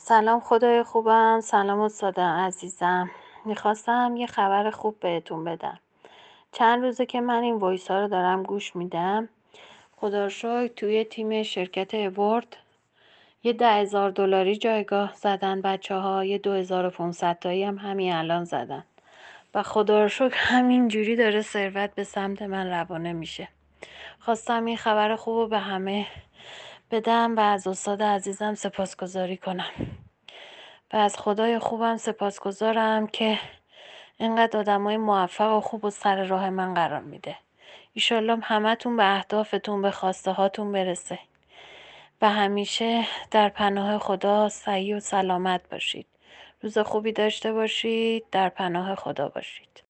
سلام خدای خوبم. سلام استاد عزیزم. میخواستم یه خبر خوب بهتون بدم. چند روزه که من این وایس ها رو دارم گوش میدم. خدا رو شکر توی تیم شرکت اورد یه $10,000 جایگاه زدن بچه ها. یه 2500 تایی هم همین الان زدن و خدا رو شکر همین جوری داره ثروت به سمت من روانه میشه. خواستم این خبر خوب رو به همه بدم و از استاد عزیزم سپاسگزاری کنم. و از خدای خوبم سپاسگزارم که اینقدر آدمای موفق و خوب و سر راه من قرار میده. ایشالله همتون به اهدافتون به خواسته هاتون برسه و همیشه در پناه خدا صحیح و سلامت باشید. روز خوبی داشته باشید. در پناه خدا باشید.